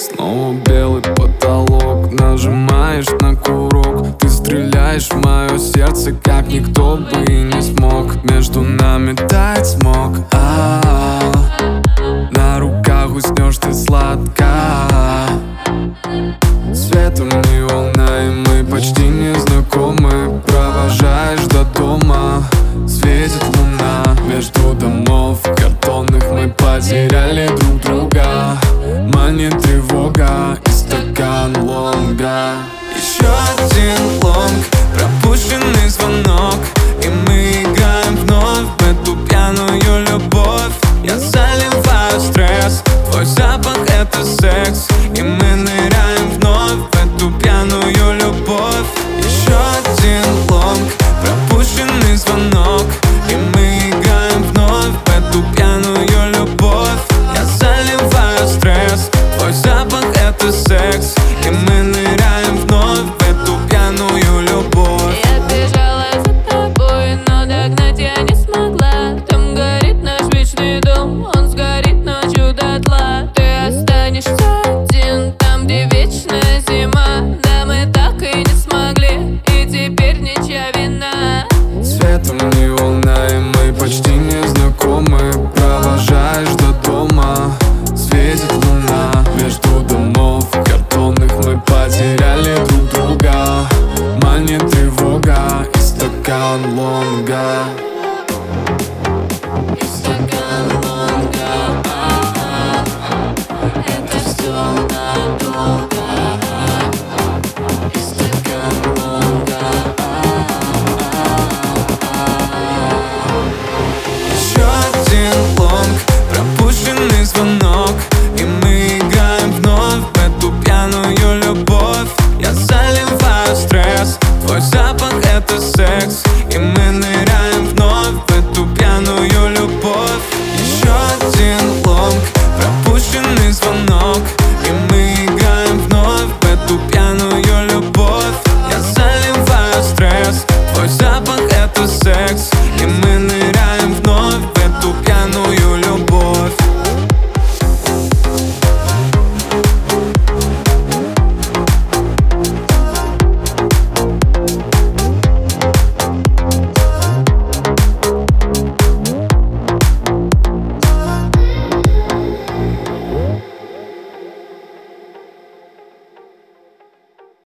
Снова белый потолок, нажимаешь на курок. Ты стреляешь в мое сердце, как никто бы и не смог. Между нами тает смог, на руках уснешь ты сладко. Светом не волна.